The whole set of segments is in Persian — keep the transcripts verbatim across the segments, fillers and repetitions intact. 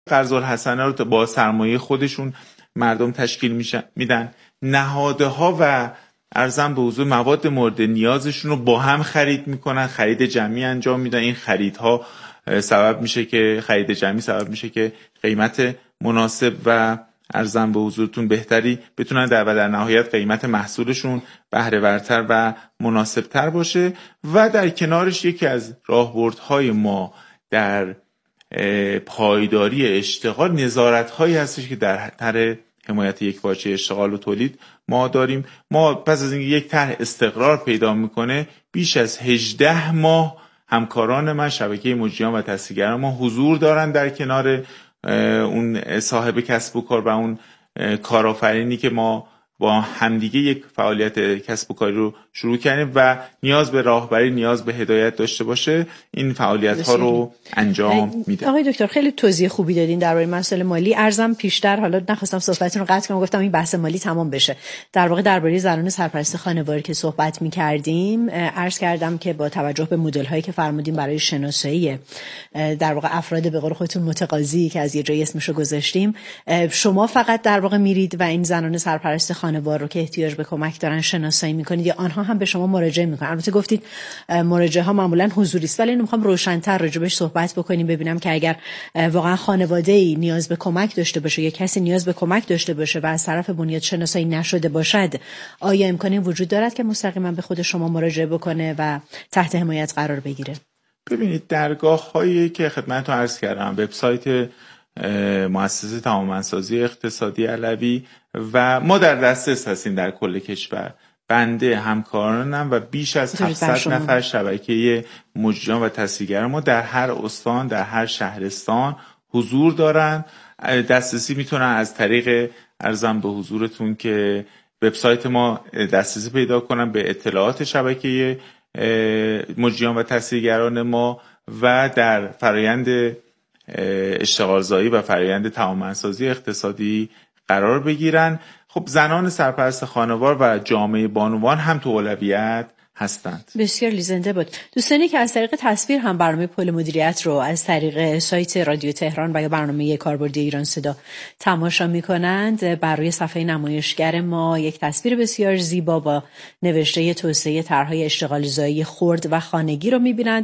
قرض الحسنه رو با سرمایه خودشون مردم تشکیل میشن میدن. نهادها و ارزم به حضور مواد مورد نیازشون رو با هم خرید میکنن، خرید جمعی انجام میدن. این خریدها سبب میشه که خرید جمعی سبب میشه که قیمت مناسب و ارزم به حضورتون بهتری بتونن در و در نهایت قیمت محصولشون بهره ورتر و مناسبتر باشه. و در کنارش یکی از راهبردهای ما در پایداری اشتغال نظارت‌هایی هستش که در طرح حمایت یک واژه اشتغال و تولید ما داریم. ما پس از اینکه یک طرح استقرار پیدا میکنه بیش از هجده ماه همکاران من شبکه مجریان و تسهیلگران ما حضور دارن در کنار اون صاحب کسب و کار و اون کارآفرینی که ما با همدیگه یک فعالیت کسب و کاری رو شروع کردیم و نیاز به راهبری، نیاز به هدایت داشته باشه، این فعالیت ها رو انجام میده. آقای دکتر خیلی توضیح خوبی دادین درباره مسائل مالی. ارزم پیشتر، حالا نخواستم صحبتتون رو قطع کنم، گفتم این بحث مالی تمام بشه. در واقع درباره زنان سرپرست خانواری که صحبت می‌کردیم، عرض کردم که با توجه به مدل هایی که فرمودیم برای شناسایی در واقع افراد به قول خودتون متقاضی که از یه جای اسمشو گذاشتیم، شما فقط در واقع میرید و این زنان سرپرست خانوار رو که احتیاج به کمک دارن شناسایی میکنید یا آنها هم به شما مراجعه میکنن؟ البته گفتید مراجعه ها معمولا حضوری است، ولی اینو میخوام روشن‌تر راجبش صحبت بکنیم، ببینم که اگر واقعا خانواده‌ای نیاز به کمک داشته باشه یا کسی نیاز به کمک داشته باشه و از طرف بنیاد شناسایی نشده باشد، آیا امکانی وجود دارد که مستقیما به خود شما مراجعه بکنه و تحت حمایت قرار بگیره؟ ببینید، درگاه‌هایی که خدمتتون عرض کردم، وبسایت مؤسسه توانمندسازی اقتصادی علوی و ما در دسترس هستیم در کل کشور. بنده، همکارانم و بیش از هفتصد نفر شبکه مجریان و تسهیلگران ما در هر استان، در هر شهرستان حضور دارن. دسترسی میتونن از طریق ارزم به حضورتون که وبسایت ما دسترسی پیدا کنن به اطلاعات شبکه مجریان و تسهیلگران ما و در فرایند اشتغالزایی و فرآیند توانمندسازی اقتصادی قرار بگیرن. خب زنان سرپرست خانوار و جامعه بانوان هم تو اولویت هستند. بسیار لیزنده بود. دوستانی که از طریق تصویر هم برنامه پل مدیریت رو از طریق سایت رادیو تهران و یا برنامه کاربردی ایران صدا تماشا می‌کنند، بر روی صفحه نمایشگر ما یک تصویر بسیار زیبا با نوشته توسعه طرح‌های اشتغال زایی خرد و خانگی رو می‌بینند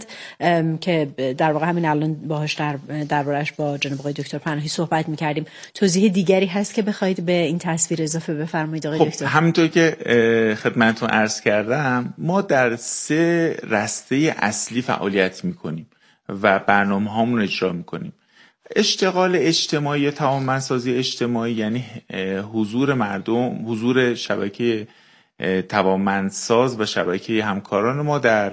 که در واقع همین الان باهاش در دربارش با جناب آقای دکتر پناهی صحبت می‌کردیم. توضیح دیگری هست که بخواید به این تصویر اضافه بفرمایید آقای خب دکتر؟ همونطور که خدمتتون عرض کردم، ما در سه رسته اصلی فعالیت میکنیم و برنامه هامون اجرا میکنیم. اشتغال اجتماعی، توانمندسازی اجتماعی یعنی حضور مردم، حضور شبکه توانمندساز و شبکه همکاران ما در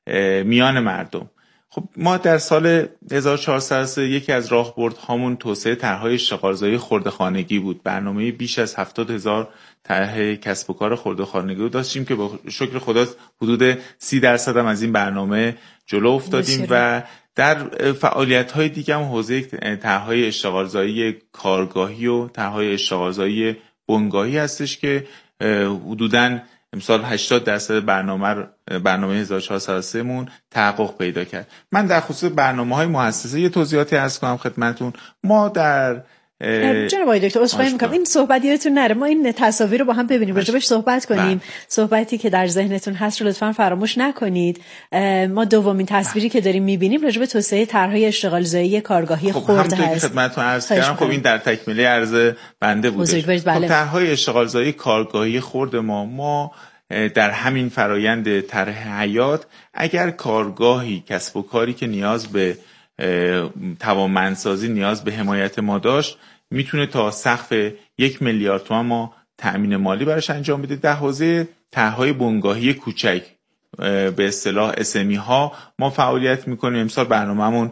میان مردم. خب ما در سال هزار و چهارصد و سه یکی از راهبردهامون توسعه طرح‌های اشتغالزایی خردخانگی بود. برنامه بیش از هفتاد هزار طرح کسب و کار خردخانگی رو داشتیم که با شکر خدا حدود سی درصد هم از این برنامه جلو افتادیم و در فعالیت‌های دیگه هم حوزه طرح‌های اشتغالزایی کارگاهی و طرح‌های اشتغالزایی بنگاهی هستش که حدوداً امسال هشتاد درصد برنامه برنامه هزار و چهارصد و سه مون تحقق پیدا کرد. من در خصوص برنامه‌های مؤسسه یه توضیحاتی عرض کنم خدمتتون. ما در جناب آقای دکتر عذرخواهی می‌کنم این صحبت یادتون نره، ما این تصاویر رو با هم ببینیم، راجعش صحبت کنیم. صحبتی که در ذهنتون هست رو لطفاً فراموش نکنید. ما دومین تصویری که داریم می‌بینیم راجع به توسعه طرح‌های اشتغالزایی کارگاهی خب خرد هست. همونطور که خدمتتون عرض کردم، خب این در تکمیله عرض بنده بوده. بله. خب طرح‌های اشتغالزایی کارگاهی خرد ما ما در همین فرایند طرح حیات، اگر کارگاهی کسب و کاری که نیاز به توانمندسازی، نیاز به حمایت ما داشت، میتونه تا سقف یک میلیارد تومان ما تأمین مالی براش انجام بده. در حوزه طرح‌های بنگاهی کوچک به اصطلاح اسمی ها ما فعالیت میکنیم. امسال برنامه‌مون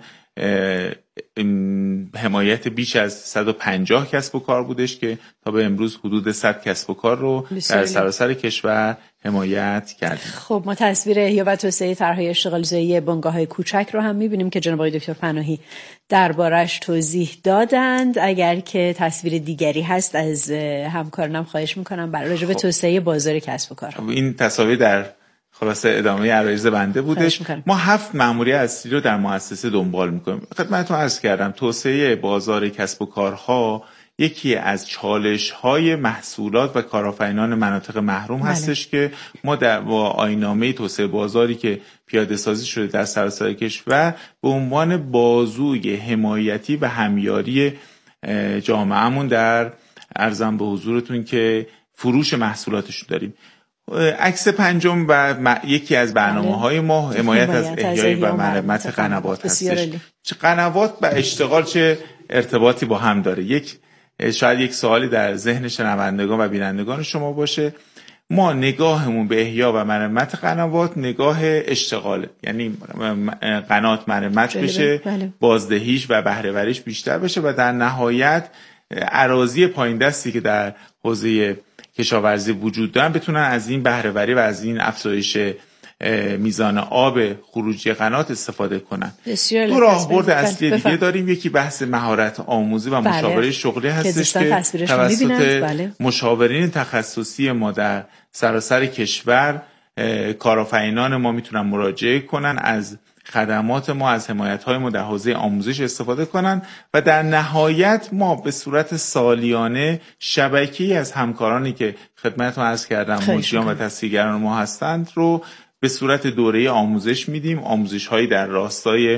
حمایت بیش از صد و پنجاه کسب و کار بودش که تا به امروز حدود صد کسب و کار رو در سراسر کشور حمایت کردیم. خب ما تصویر احیا و توسعه طرح‌های اشتغالزایی بنگاه‌های کوچک رو هم می‌بینیم که جناب آقای دکتر پناهی دربارش توضیح دادند. اگر که تصویر دیگری هست از همکارانم خواهش می‌کنم برای راجع به توسعه بازار کسب و کار. این تصاویر در خلاصه ادامه عرایض بنده بودش. ما هفت مأموریت اصلی رو در مؤسسه دنبال میکنیم. خدمتتون عرض کردم توسعه بازار کسب و کارها یکی از چالش‌های محصولات و کارآفرینان مناطق محروم بله. هستش که ما در با آیین‌نامه توسعه بازاری که پیاده سازی شده در سراسر کشور به عنوان بازوی حمایتی و همیاری جامعهمون در ارزم به حضورتون که فروش محصولاتشون داریم. عکس پنجم و یکی از برنامه‌های ما حمایت از احیای و مرمت قنوات هستش. قنوات و اشتغال چه ارتباطی با هم داره؟ یک شاید یک سوالی در ذهن شنوندگان و بینندگان شما باشه. ما نگاهمون به احیا و مرمت قنوات نگاه اشتغاله، یعنی قنات مرمت بشه، بله. بازدهیش و بهره‌وریش بیشتر بشه و در نهایت اراضی پایین دستی که در حوزه کشاورزی وجود دارن بتونن از این بهره‌وری و از این افزایش میزان آب خروجی قنات استفاده کنن. دو راهبرد اصلی دیگه بفهم. داریم. یکی بحث مهارت آموزی و بله. مشاوره شغلی هستش که, که توسط بله. مشاورین تخصصی ما در سراسر کشور کارآفرینان ما میتونن مراجعه کنن، از خدمات ما، از حمایت‌های ما در حوزه آموزش استفاده کنن و در نهایت ما به صورت سالیانه شبکه‌ای از همکارانی که خدمتتون عرض کردم مجریان و تسهیلگران ما هستند رو به صورت دوره آموزش میدیم. آموزش‌هایی در راستای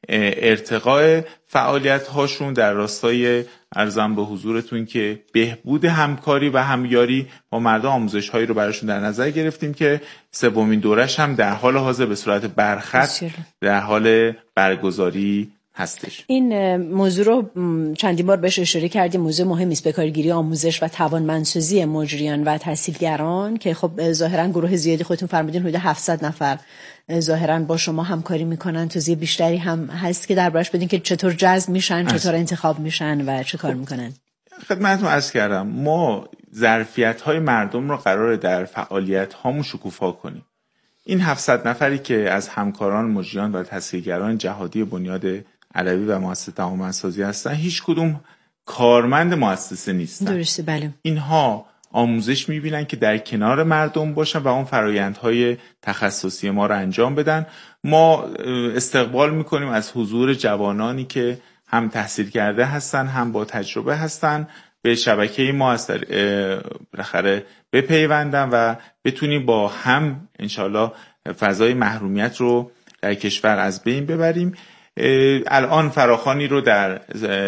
ارتقاء فعالیت‌هاشون، در راستای ارزم به حضورتون که بهبود همکاری و همیاری با مردم آموزش‌هایی رو براشون در نظر گرفتیم که سومین دورش هم در حال حاضر به صورت برخط در حال برگزاری هستش. این موضوع رو چندین بار بهش اشاره کردیم. موضوع مهمی است، بکارگیری آموزش و توانمندسازی مجریان و تحصیلگران که خب ظاهرا گروه زیادی خودتون فرمودین حدود هفتصد نفر ظاهرا با شما همکاری میکنن. توضیح بیشتری هم هست که دربارش بدین که چطور جذب میشن، چطور انتخاب میشن و چه کار میکنن. خدمتتون عرض کردم ما ظرفیت‌های مردم رو قراره در فعالیت‌هامون شکوفا کنیم. این هفتصد نفری که از همکاران مجریان و تسهیلگران جهادی بنیاد علوی و مؤسسه توانمندسازی هستن هیچ کدوم کارمند مؤسسه نیستن. درسته بله. اینها آموزش میبینن که در کنار مردم باشن و اون فرایندهای تخصصی ما رو انجام بدن. ما استقبال میکنیم از حضور جوانانی که هم تحصیل کرده هستن هم با تجربه هستن، به شبکه ما از بالاخره بپیوندن و بتونیم با هم انشالله فضای محرومیت رو در کشور از بین ببریم. الان فراخوانی رو در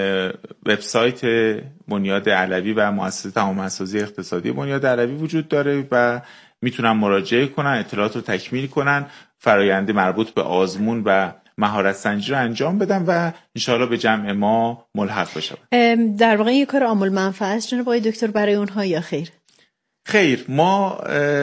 وبسایت بنیاد علوی و مؤسسه توانمندسازی اقتصادی بنیاد علوی وجود داره و میتونن مراجعه کنن، اطلاعات رو تکمیل کنن، فرآیند مربوط به آزمون و مهارت سنجی رو انجام بدن و انشاءالله به جمع ما ملحق بشن. در واقع یک کار عامل منفعه است جناب آقای دکتر برای اونها یا خیر؟ خیر، ما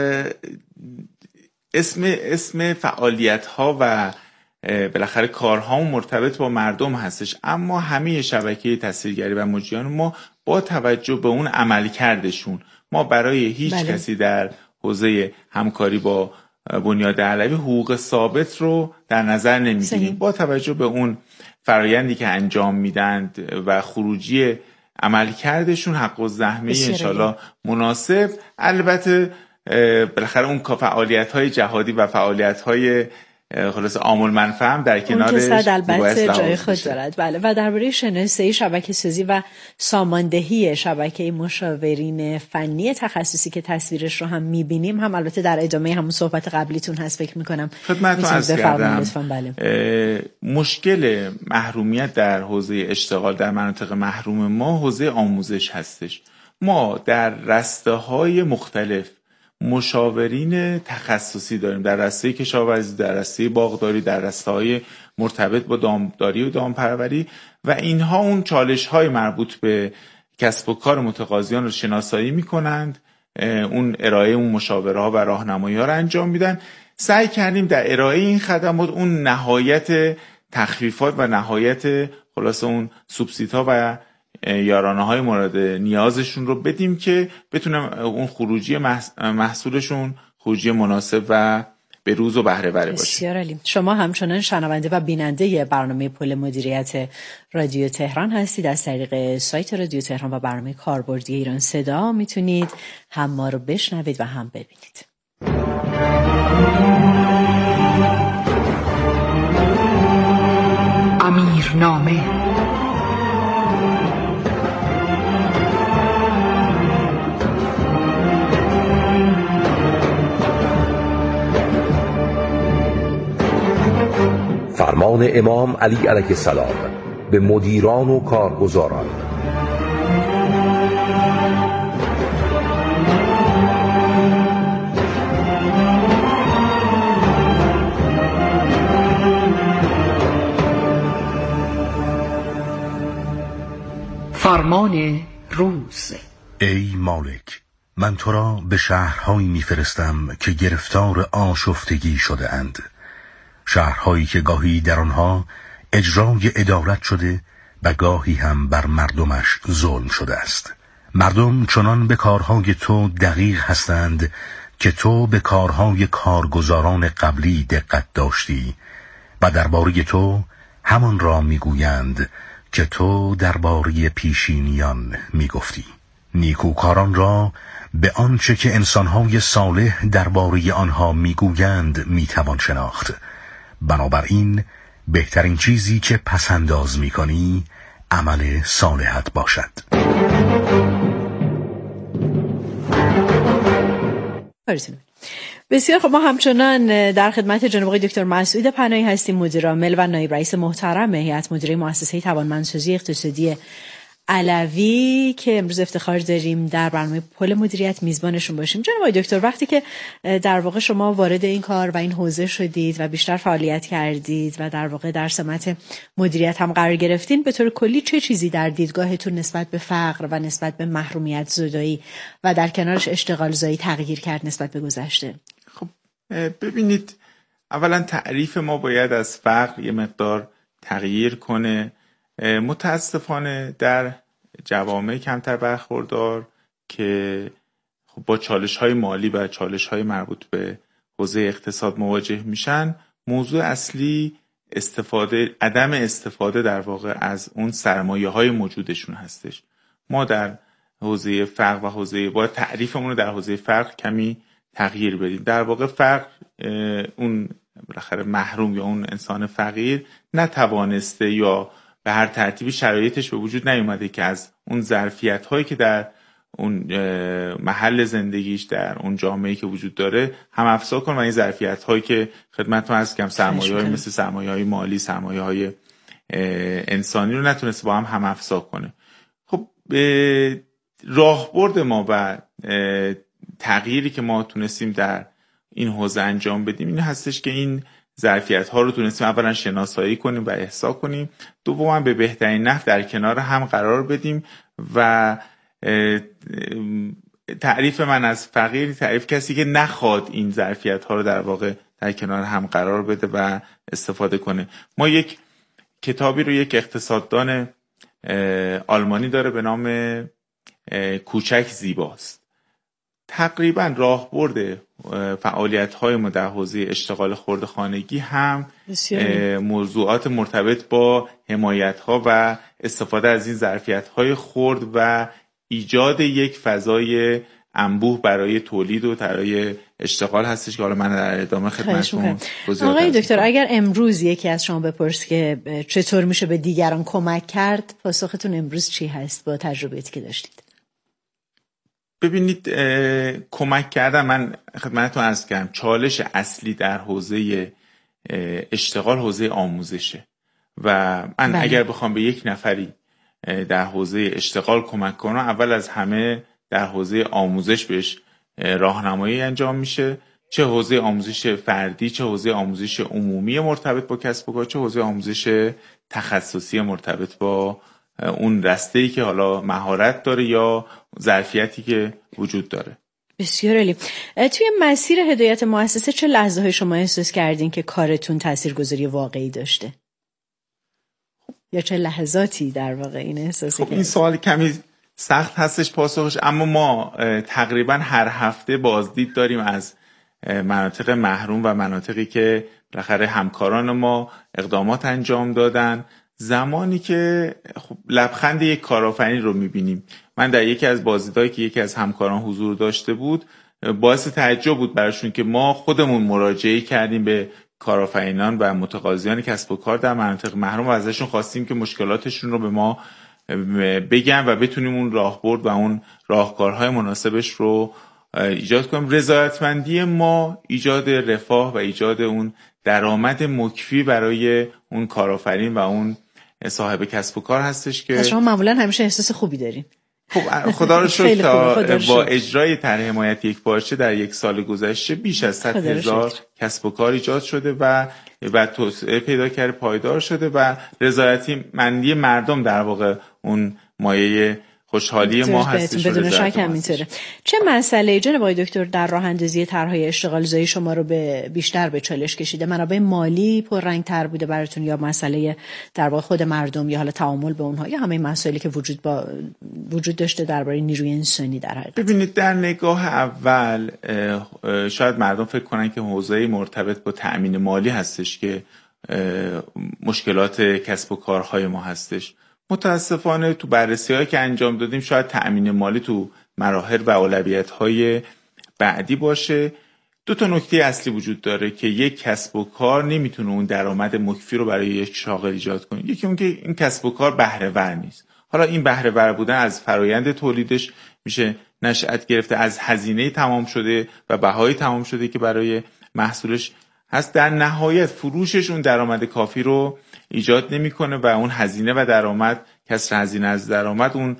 اسم اسم فعالیت ها و بالاخره کارها مرتبط با مردم هستش، اما همه شبکه تسهیلگری و مجریان ما با توجه به اون عملکردشون ما برای هیچ بله. کسی در حوزه همکاری با بنیاد علوی حقوق ثابت رو در نظر نمیگیریم. با توجه به اون فرایندی که انجام میدند و خروجی عملکردشون حق الزحمه انشالله مناسب، البته بالاخره اون فعالیت‌های جهادی و فعالیت‌های خلاص عامل منفعه هم در کنارش البته جای خود دارد. بله. و درباره شناسایی شبکه سازی و ساماندهی شبکه مشاورین فنی تخصصی که تصویرش رو هم می‌بینیم هم البته در ادامه همون صحبت قبلیتون هست فکر می‌کنم. خدمتتون عرض کردم بله. مشکل محرومیت در حوزه اشتغال در مناطق محروم ما حوزه آموزش هستش. ما در رسته‌های مختلف مشاورین تخصصی داریم، در رسته کشاورزی، در رسته باغداری، در رسته‌های مرتبط با دامداری و دامپروری و اینها اون چالش‌های مربوط به کسب و کار متقاضیان رو شناسایی می‌کنند، اون ارائه اون مشاوره‌ها و راهنمایی‌ها رو انجام میدن. سعی کردیم در ارائه این خدمات اون نهایت تخفیفات و نهایت خلاصه اون سوبسیدها و یارانه های مورد نیازشون رو بدیم که بتونم اون خروجی محصولشون خروجی مناسب و به روز و بهره وری باشه. بسیار عالی. شما همچنان شنونده و بیننده برنامه پل مدیریت رادیو تهران هستید. از طریق سایت رادیو تهران و برنامه کاربردی ایران صدا میتونید هم ما رو بشنوید و هم ببینید. امیرنامه فرمان امام علی علیه السلام به مدیران و کارگزاران. فرمان روز. ای مالک، من تو را به شهرهایی میفرستم که گرفتار آشفتگی شده اند، شهرهایی که گاهی در آنها اجرای عدالت شده و گاهی هم بر مردمش ظلم شده است. مردم چنان به کارهای تو دقیق هستند که تو به کارهای کارگزاران قبلی دقت داشتی و درباره تو همان را میگویند که تو درباره پیشینیان میگفتی. نیکوکاران را به آنچه که انسانهای صالح درباره آنها میگویند میتوان شناخت. بنابراین بهترین چیزی که پسنداز میکنی عمل صالحت باشد. بسیار خب، ما همچنان در خدمت جناب آقای دکتر مسعود پناهی هستیم، مدیر عامل و نایب رئیس محترم هیئت مدیره مؤسسه توانمندسازی اقتصادی علوی که امروز افتخار داریم در برنامه پل مدیریت میزبانشون باشیم. جناب آقای دکتر، وقتی که در واقع شما وارد این کار و این حوزه شدید و بیشتر فعالیت کردید و در واقع در سمت مدیریت هم قرار گرفتین، به طور کلی چه چیزی در دیدگاهتون نسبت به فقر و نسبت به محرومیت زدایی و در کنارش اشتغال زایی تغییر کرد نسبت به گذشته؟ خب ببینید، اولا تعریف ما باید از فقر یه مقدار تغییر کنه. متاسفانه در جوامع کمتر برخوردار که خب با چالش‌های مالی و چالش‌های مربوط به حوزه اقتصاد مواجه میشن، موضوع اصلی استفاده عدم استفاده در واقع از اون سرمایه‌های موجودشون هستش. ما در حوزه فقر و حوزه با تعریفمون رو در حوزه فقر کمی تغییر بدیم. در واقع فقر اون بالاخره محروم یا اون انسان فقیر نتوانسته یا به هر ترتیبی شرایطش به وجود نیومده که از اون ظرفیت هایی که در اون محل زندگیش در اون جامعه‌ای که وجود داره هم افزا کنه و این ظرفیت هایی که خدمتتون عرض کردم سرمایه های مثل سرمایه های مالی، سرمایه های انسانی رو نتونسته با هم هم افزا کنه. خب راهبرد ما و تغییری که ما تونستیم در این حوزه انجام بدیم این هستش که این ظرفیت ها رو تونستیم اولا شناسایی کنیم و احصا کنیم، دوما به بهترین نحو در کنار هم قرار بدیم و تعریف من از فقیر تعریف کسی که نخواد این ظرفیت ها رو در واقع در کنار هم قرار بده و استفاده کنه. ما یک کتابی رو یک اقتصاددان آلمانی داره به نام کوچک زیباست. تقریبا راهبرد فعالیت‌های ما در حوزه اشتغال خرد خانگی هم موضوعات مرتبط با حمایت‌ها و استفاده از این ظرفیت‌های خرد و ایجاد یک فضای انبوه برای تولید و برای اشتغال هستش که حالا من در ادامه خدمتتون توضیح میدم. آقای دکتر، اگر امروز یکی از شما بپرس که چطور میشه به دیگران کمک کرد، پاسختون امروز چی هست با تجربه‌ای که داشتید؟ ببینید، کمک کردن، من خدمتتون عرض کردم چالش اصلی در حوزه اشتغال حوزه آموزشه و من بله. اگر بخوام به یک نفری در حوزه اشتغال کمک کنم، اول از همه در حوزه آموزش بهش راهنمایی انجام میشه، چه حوزه آموزش فردی، چه حوزه آموزش عمومی مرتبط با کسب و کار، چه حوزه آموزش تخصصی مرتبط با اون رسته‌ای که حالا مهارت داره یا ظرفیتی که وجود داره. بسیار عالی. توی مسیر هدایت مؤسسه چه لحظه های شما احساس کردین که کارتون تاثیرگذاری واقعی داشته؟ یا چه لحظاتی در واقع این احساسی؟ خب این سوال کمی سخت هستش پاسخش، اما ما تقریبا هر هفته بازدید داریم از مناطق محروم و مناطقی که بالاخره همکاران ما اقدامات انجام دادن. زمانی که خب لبخند یک کارآفرین رو میبینیم، من در یکی از بازدیدهایی که یکی از همکاران حضور داشته بود باعث تعجب بود براشون که ما خودمون مراجعه کردیم به کارآفرینان و متقاضیان کسب و کار در مناطق محروم و ازشون خواستیم که مشکلاتشون رو به ما بگن و بتونیم اون راهبرد و اون راهکارهای مناسبش رو ایجاد کنیم. رضایتمندی ما ایجاد رفاه و ایجاد اون درآمد مکفی برای اون کارآفرین و اون صاحب کسب و کار هستش که شما معمولا همیشه احساس خوبی دارین. خب خدا رو شکر تا با اجرای طرح حمایت یک پارچه در یک سال گذشته بیش از صد هزار کسب و کار ایجاد شده و و توسعه پیدا کرده، پایدار شده و رضایتمندی مردم در واقع اون مایه خوشحالی ما هستش. بدون شک همینطوره. چه مسئله جناب آقای دکتر در راه اندازی طرح‌های اشتغال زایی شما رو به بیشتر به چالش کشیده؟ منابع مالی پررنگ‌تر بوده براتون یا مسئله در واقع خود مردم یا حالا تعامل با اونها یا همه مسائلی که وجود با وجود داشته درباره نیروی انسانی در حقیقت؟ ببینید در نگاه اول شاید مردم فکر کنن که حوزه مرتبط با تأمین مالی هستش که مشکلات کسب و کارهای ما هستش. متاسفانه تو بررسی‌هایی که انجام دادیم شاید تأمین مالی تو مراحل و اولویت‌های بعدی باشه. دو تا نکته اصلی وجود داره که یک کسب و کار نمیتونه اون درآمد مکفی رو برای یک شاغل ایجاد کنه. یکی اون که این کسب و کار بهره‌ور نیست. حالا این بهره‌ور بودن از فرایند تولیدش میشه نشأت گرفته از هزینه تمام شده و بهای تمام شده که برای محصولش هست. در نهایت فروشش اون درآمد کافی رو ایجاد نمیکنه و اون هزینه و درآمد کسر هزینه از درآمد اون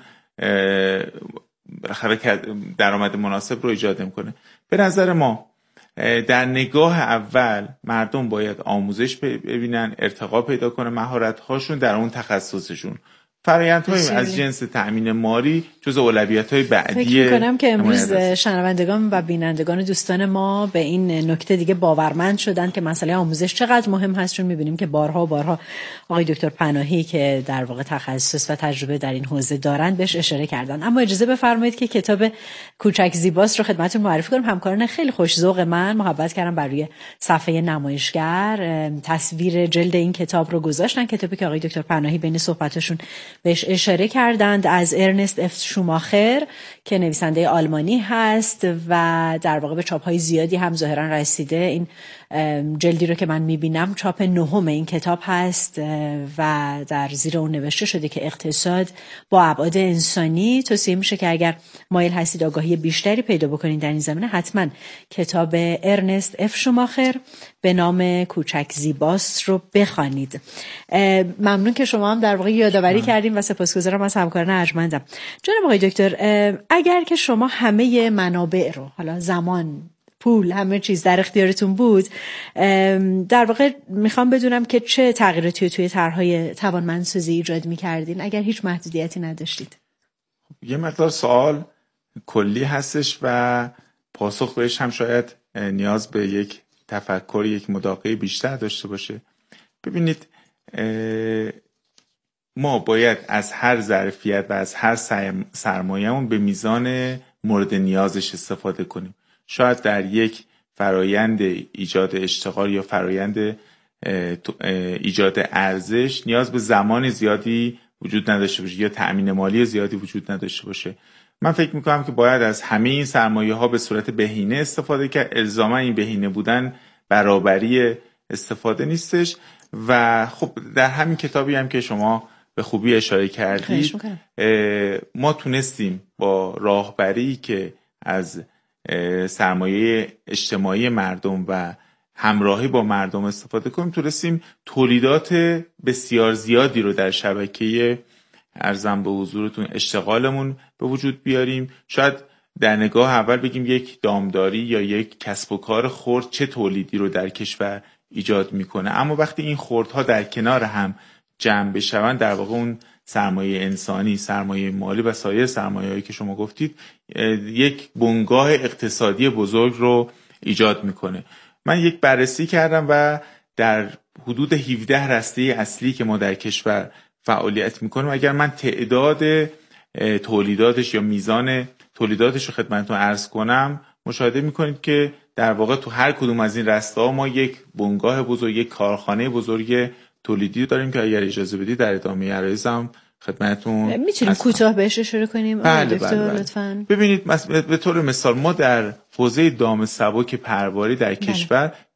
درآمد مناسب رو ایجاد نمیکنه. به نظر ما در نگاه اول مردم باید آموزش ببینن، ارتقا پیدا کنه مهارت هاشون در اون تخصصشون. فرآیندهای از جنس تأمین مالی جز اولویت‌های بعدی. فکر می‌کنم که امروز شنوندگان و بینندگان دوستان ما به این نکته دیگه باورمند شدن که مسئله آموزش چقدر مهم هست، چون می‌بینیم که بارها و بارها آقای دکتر پناهی که در واقع تخصص و تجربه در این حوزه دارن بهش اشاره کردن. اما اجازه بفرمایید که کتاب کوچک زیباست رو خدمتتون معرفی کنم. همکاران خیلی خوش ذوق من محبت کردن بر روی صفحه نمایشگر تصویر جلد این کتاب رو گذاشتن، کتابی که آقای دکتر پناهی بین صحبتشون بهش اشاره کردند، از ارنست اف شوماخر که نویسنده آلمانی هست و در واقع به چاپ‌های زیادی هم ظاهرا رسیده. این جلدی رو که من می‌بینم چاپ نهم این کتاب هست و در زیر اون نوشته شده که اقتصاد با ابعاد انسانی. توصیه میشه که اگر مایل هستید آگاهی بیشتری پیدا بکنید در این زمینه حتما کتاب ارنست اف شوماخر به نام کوچک زیباست رو بخوانید. ممنون که شما هم در واقع یادآوری کردیم و سپاسگزارم از همکاران ارجمندم. جناب آقای دکتر، اگر که شما همه منابع رو، حالا زمان، پول، همه چیز در اختیارتون بود، در واقع میخوام بدونم که چه تغییراتی توی طرح‌های توانمندسازی ایجاد می‌کردین اگر هیچ محدودیتی نداشتید؟ یه مقدار سوال کلی هستش و پاسخ بهش هم شاید نیاز به یک تفکر، یک مداقه بیشتر داشته باشه. ببینید ما باید از هر ظرفیت و از هر سرمایه‌مون به میزان مورد نیازش استفاده کنیم. شاید در یک فرایند ایجاد اشتغال یا فرایند ایجاد ارزش نیاز به زمان زیادی وجود نداشته باشه یا تأمین مالی زیادی وجود نداشته باشه. من فکر میکنم که باید از همه این سرمایه ها به صورت بهینه استفاده کرد. الزاما این بهینه بودن برابری استفاده نیستش و خب در همین کتابی هم که شما به خوبی اشاره کردید ما تونستیم با راهبری که از سرمایه اجتماعی مردم و همراهی با مردم استفاده کنیم تونستیم تولیدات بسیار زیادی رو در شبکه ارزم به حضورتون اشتغالمون به وجود بیاریم. شاید در نگاه اول بگیم یک دامداری یا یک کسب و کار خرد چه تولیدی رو در کشور ایجاد میکنه، اما وقتی این خردها در کنار هم جمع بشوند در واقع اون سرمایه انسانی، سرمایه مالی و سایر سرمایه‌هایی که شما گفتید یک بنگاه اقتصادی بزرگ رو ایجاد میکنه. من یک بررسی کردم و در حدود هفده رسته اصلی که ما در کشور فعالیت میکنیم اگر من تعداد تولیداتش یا میزان تولیداتش رو خدمتتون عرض کنم مشاهده میکنید که در واقع تو هر کدوم از این رسته ها ما یک بنگاه بزرگ، یک کارخانه بزرگ تولیدی داریم که اگر اجازه بدید در ادامه عرایزم خدمتتون میتونیم کوتاه بهش اشاره کنیم. بله بله بله. لطفاً ببینید به طور مثال ما در حوزه دام سبک پرواری در کشور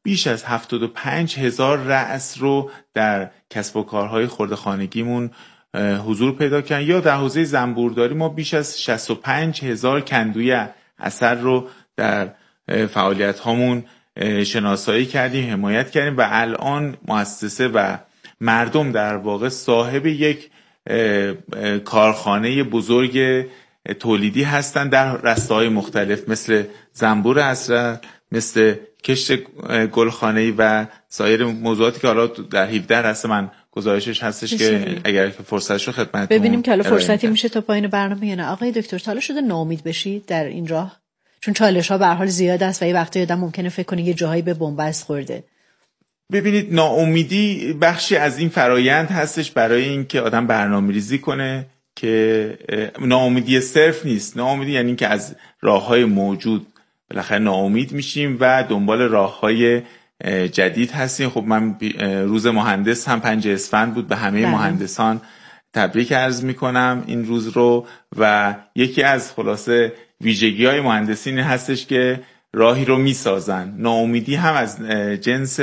بیش از هفتاد و پنج هزار رأس رو در کسب و کارهای خرده خانگیمون حضور پیدا کردن. یا در حوزه زنبورداری ما بیش از شصت و پنج هزار کندوی عسل رو در فعالیت هامون شناسایی کردیم، حمایت کردیم و الان مؤسسه و مردم در واقع صاحب یک کارخانه بزرگ تولیدی هستند در رسته‌های مختلف، مثل زنبور عسل، مثل کشت گلخانه‌ای و سایر موضوعاتی که حالا در هفده رسته من گزارشش هستش بسیاری. که اگر فرصتش رو خدمتتون ببینیم که حالا فرصتی میشه تا پایین برنامه یا نه. آقای دکتر، تا حالا شده ناامید بشید در این راه؟ چون چالش ها به هر حال زیاد است و یه وقتی آدم ممکنه فکر کنه یه جاهایی به بنبست خورده. ببینید، ناامیدی بخشی از این فرایند هستش برای اینکه آدم برنامه‌ریزی کنه، که ناامیدی صرف نیست. ناامیدی یعنی اینکه از راه‌های موجود بالاخره ناامید میشیم و دنبال راه‌های جدید هستیم. خب من روز مهندس هم پنج اسفند بود، به همه بله. مهندسان تبریک عرض میکنم این روز رو. و یکی از خلاصه ویژگی‌های مهندسین هستش که راهی رو میسازن. ناامیدی هم از جنس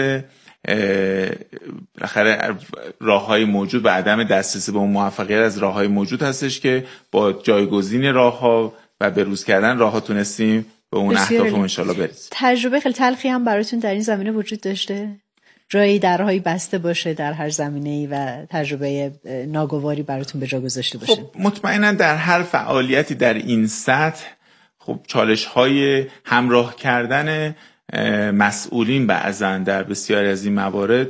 بالاخره راه‌های موجود و عدم دسترسی به اون موفقیت از راه‌های موجود هستش که با جایگزین راه‌ها و بروز کردن راه‌ها تونستیم به اون اهداف ان شاءالله برسیم. تجربه خیلی تلخی هم براتون در این زمینه وجود داشته؟ جایی درهایی بسته باشه در هر زمینه‌ای و تجربه ناگواری براتون به جا گذاشته باشه؟ خب مطمئنا در هر فعالیتی در این سطح خب چالش‌های همراه کردن مسئولین بعضاً در بسیاری از این موارد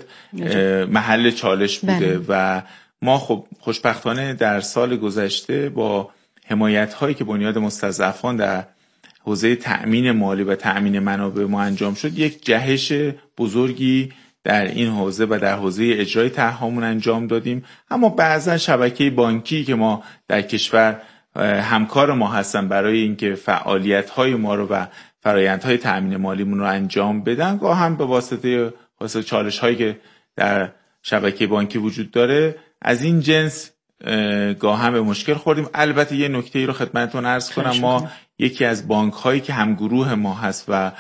محل چالش بوده بله. و ما خب خوشبختانه در سال گذشته با حمایت‌هایی که بنیاد مستضعفان در حوزه تأمین مالی و تأمین منابع ما انجام شد، یک جهش بزرگی در این حوزه و در حوزه اجرای طرح‌هامون انجام دادیم. اما بعضا شبکه بانکی که ما در کشور همکار ما هستن برای اینکه فعالیت‌های ما رو و فرآیندهای تأمین مالیمون رو انجام بدن، گاه هم به واسطه واسطه چالش‌هایی که در شبکه بانکی وجود داره از این جنس گاه هم به مشکل خوردیم. البته یه نکته‌ای رو خدمتتون عرض کنم، ما یکی از بانک‌هایی که هم گروه ما هست و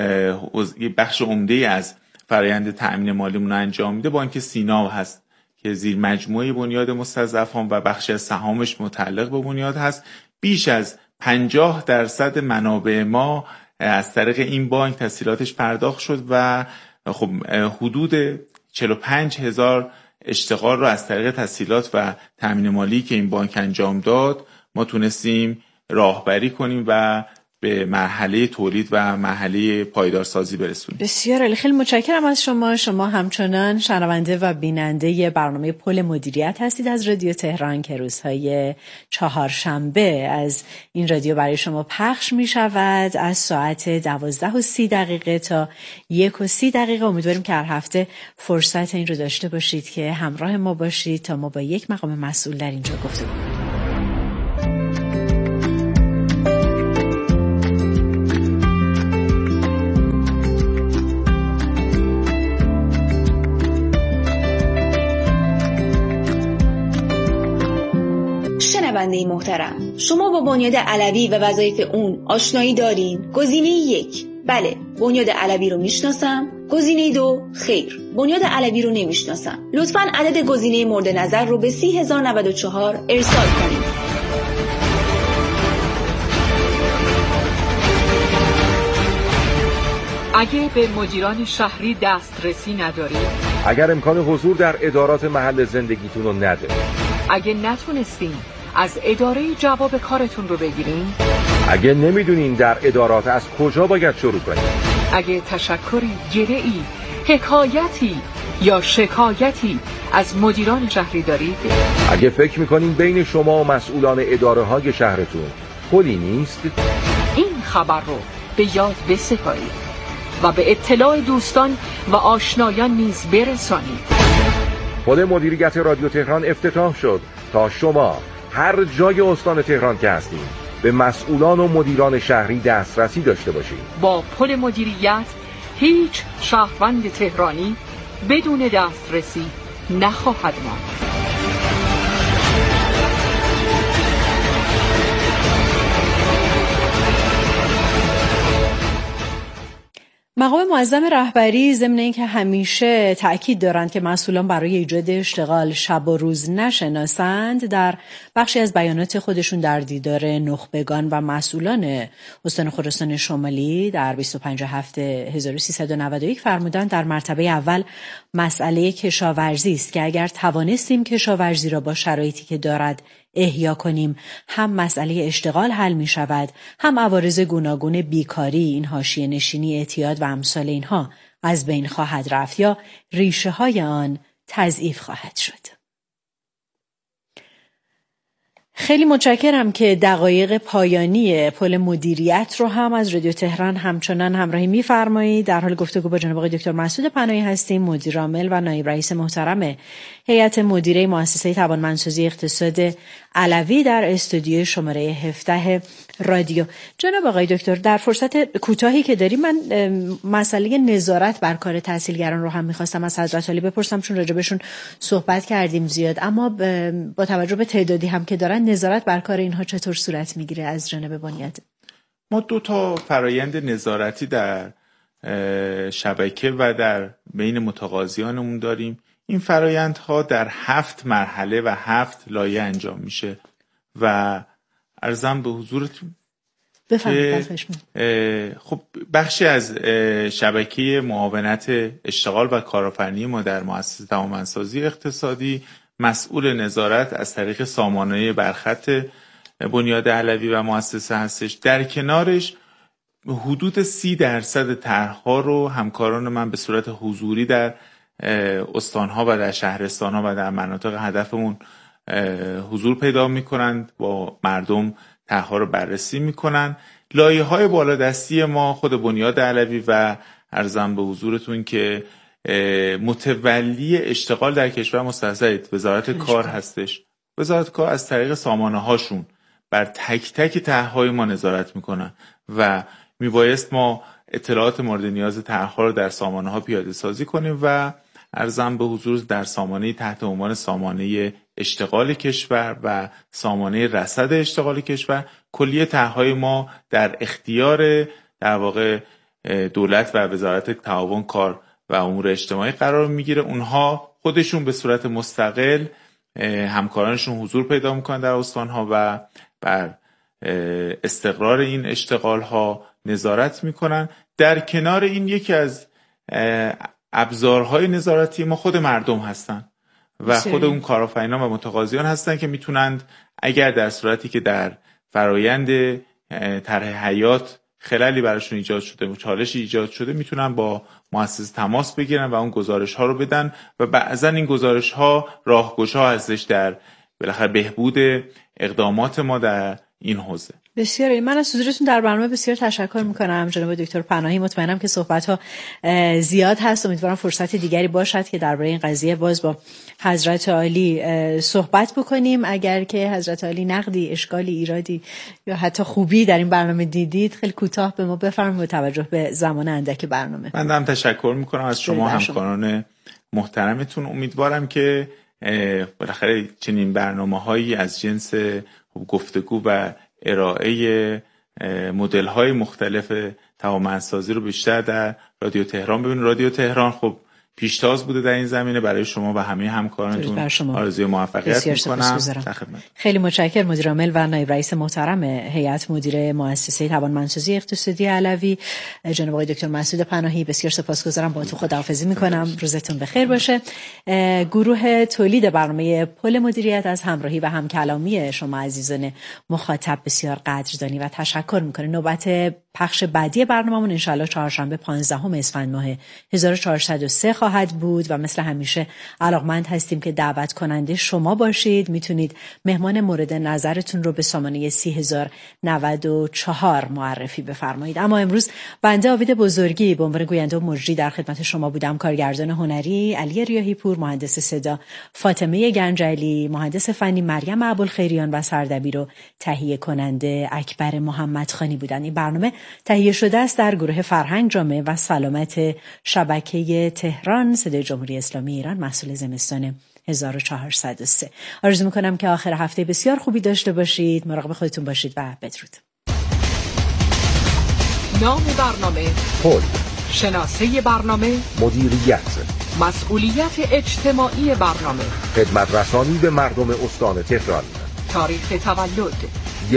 یه بخش عمده‌ای از فرآیند تأمین مالیمون رو انجام میده، بانک سینا هست که زیر مجموعه بنیاد مستضعفان و بخشی از سهامش متعلق به بنیاد هست. بیش از پنجاه درصد منابع ما از طریق این بانک تسهیلاتش پرداخت شد و خب حدود چهل و پنج هزار اشتغال رو از طریق تسهیلات و تأمین مالی که این بانک انجام داد ما تونستیم راهبری کنیم و به مرحله تولید و مرحله پایدارسازی برسونیم. بسیار عالی، خیلی متشکرم از شما. شما همچنان شنونده و بیننده برنامه پل مدیریت هستید از رادیو تهران که روزهای چهارشنبه از این رادیو برای شما پخش می شود از ساعت دوازده و سی دقیقه تا یک و سی دقیقه. امیدواریم که هر هفته فرصت این رو داشته باشید که همراه ما باشید تا ما با یک مقام مسئول در اینجا گفتگو کنیم. شنونده محترم، شما با بنیاد علوی و وظایف اون آشنایی دارین؟ گزینه یک، بله بنیاد علوی رو میشناسم. گزینه دو، خیر بنیاد علوی رو نمیشناسم. لطفاً عدد گزینه مورد نظر رو به سی هزار و نود و چهار ارسال کنید. اگه به مدیران شهری دسترسی ندارید، اگر امکان حضور در ادارات محل زندگیتون رو ندارید، اگه نتونستین از اداره جواب کارتون رو بگیرین، اگه نمیدونین در ادارات از کجا باید شروع کنین، اگه تشکری، گره‌ای، حکایتی یا شکایتی از مدیران شهری دارید، اگه فکر میکنین بین شما و مسئولان اداره های شهرتون پلی نیست، این خبر رو به یاد بسپارید و به اطلاع دوستان و آشنایان نیز برسانید. پل مدیریت رادیو تهران افتتاح شد تا شما هر جای استان تهران که هستین به مسئولان و مدیران شهری دسترسی داشته باشید. با پل مدیریت هیچ شهروند تهرانی بدون دسترسی نخواهد ماند. مقام معظم رهبری ضمن اینکه همیشه تأکید دارند که مسئولان برای ایجاد اشتغال شب و روز نشناسند، در بخشی از بیانات خودشون در دیدار نخبگان و مسئولان استان خراسان شمالی در بیست و پنجم هفته هزار و سیصد و نود و یک فرمودند در مرتبه اول مسئله کشاورزی است که اگر توانستیم کشاورزی را با شرایطی که دارد احیا کنیم، هم مسئله اشتغال حل می شود، هم عوارض گوناگون بیکاری، این حاشیه نشینی، اعتیاد و امثال اینها از بین خواهد رفت یا ریشه های آن تضعیف خواهد شد. خیلی متشکرم که دقایق پایانی پل مدیریت رو هم از رادیو تهران همچنان همراهی می‌فرمایید. در حال گفتگو با جناب آقای دکتر مسعود پناهی هستیم، مدیر عامل و نایب رئیس محترم هیئت مدیره مؤسسه توانمندسازی اقتصاد علوی در استودیو شماره هفده رادیو. جناب آقای دکتر، در فرصت کوتاهی که داریم من مسئله نظارت بر کار تحصیلگران رو هم می‌خواستم از حضرت عالی بپرسم، چون راجبشون صحبت کردیم زیاد، اما با توجه به تعدادی هم که دارن نظارت بر کار اینها چطور صورت میگیره از جانب بنیاد؟ ما دو تا فرایند نظارتی در شبکه و در بین متقاضیانمون داریم. این فرایندها در هفت مرحله و هفت لایه انجام میشه و عرضم به حضورتون بفرمایید. خب بخشی از شبکه معاونت اشتغال و کارآفرینی ما در مؤسسه توانمندسازی اقتصادی مسئول نظارت از طریق سامانه برخط بنیاد علوی و مؤسسه هستش. در کنارش حدود سی درصد طرح‌ها رو همکاران من به صورت حضوری در استان‌ها و در شهرستان‌ها و در مناطق هدفمون حضور پیدا می‌کنند، با مردم طرح‌ها رو بررسی می‌کنن. لایه‌های بالادستی ما خود بنیاد علوی و عرضم به حضورتون که متولی اشتغال در کشور مستحضرید وزارت کار هستش. وزارت کار از طریق سامانه هاشون بر تک تک طرح‌های ما نظارت میکنن و میبایست ما اطلاعات مورد نیاز طرح‌ها رو در سامانه ها پیاده سازی کنیم و عرضم به حضور در سامانه تحت عنوان سامانه اشتغال کشور و سامانه رصد اشتغال کشور کلیه طرح‌های ما در اختیار در واقع دولت و وزارت تعاون کار و امور اجتماعی قرار میگیره. اونها خودشون به صورت مستقل همکارانشون حضور پیدا میکنن در استانها و بر استقرار این اشتغال ها نظارت میکنن. در کنار این یکی از ابزارهای نظارتی ما خود مردم هستن و خود اون کارآفرینان و متقاضیان هستن که میتونند اگر در صورتی که در فرایند طرح حیات خلالی براشون ایجاد شده و چالشی ایجاد شده میتونن با مؤسسه تماس بگیرن و اون گزارش ها رو بدن و بعضا این گزارش ها راهگشا هستش در بالاخره بهبود اقدامات ما در این حوزه. بسیار. من از حضورتون در برنامه بسیار تشکر میکنم جناب دکتر پناهی. مطمئنم که صحبت ها زیاد هست، امیدوارم فرصت دیگری باشد که درباره این قضیه باز با حضرت عالی صحبت بکنیم. اگر که حضرت عالی نقدی، اشکالی، ایرادی یا حتی خوبی در این برنامه دیدید خیلی کوتاه به ما بفرمایید با توجه به زمان اندک برنامه. من هم تشکر میکنم از شما همکاران محترمتون. امیدوارم که بالاخره چنین برنامه‌هایی از جنس گفتگو و ارائه مدل‌های مختلف توانمندسازی رو بیشتر در رادیو تهران ببینید. رادیو تهران خب پیشتاز بوده در این زمینه. برای شما و همه همکارانتون آرزوی موفقیت می‌کنم. خیلی متشکرم. مدیر عامل و نایب رئیس محترم هیئت مدیره مؤسسه توانمندسازی اقتصادی علوی جناب آقای دکتر مسعود پناهی، بسیار سپاسگزارم. با تو خداحافظی می‌کنم. روزتون بخیر باشه. گروه تولید برنامه پل مدیریت از همراهی و همکلامی شما عزیزان مخاطب بسیار قدردانی و تشکر می‌کنه. نوبت پخش بعدی برنامه‌مون انشالله چهارشنبه پانزدهم اسفند ماه هزار و چهارصد و سه خواهد بود و مثل همیشه علاقمند هستیم که دعوت کننده شما باشید. میتونید مهمان مورد نظرتون رو به سامانه سی هزار و نود و چهار معرفی بفرمایید. اما امروز بنده آوید بزرگی به عنوان گوینده و مجری در خدمت شما بودم. کارگردان هنری علی ریاحی پور، مهندس صدا فاطمه گنجعلی، مهندس فنی مریم ابوالخیریان و سردبیر و تهیه کننده اکبر محمدخانی بودند. این برنامه تهیه شده است در گروه فرهنگ، جامعه و سلامت شبکه تهران صدای جمهوری اسلامی ایران محصول زمستان هزار و چهارصد و سه. آرزو میکنم که آخر هفته بسیار خوبی داشته باشید. مراقب خودتون باشید و بدرود. نام برنامه پل شناسه برنامه، مدیریت، مسئولیت اجتماعی برنامه، خدمت رسانی به مردم استان تهران. تاریخ تولد